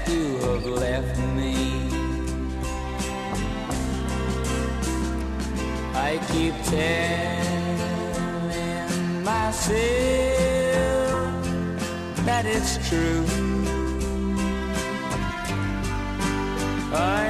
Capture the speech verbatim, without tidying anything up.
you have left me. I keep telling myself that it's true. I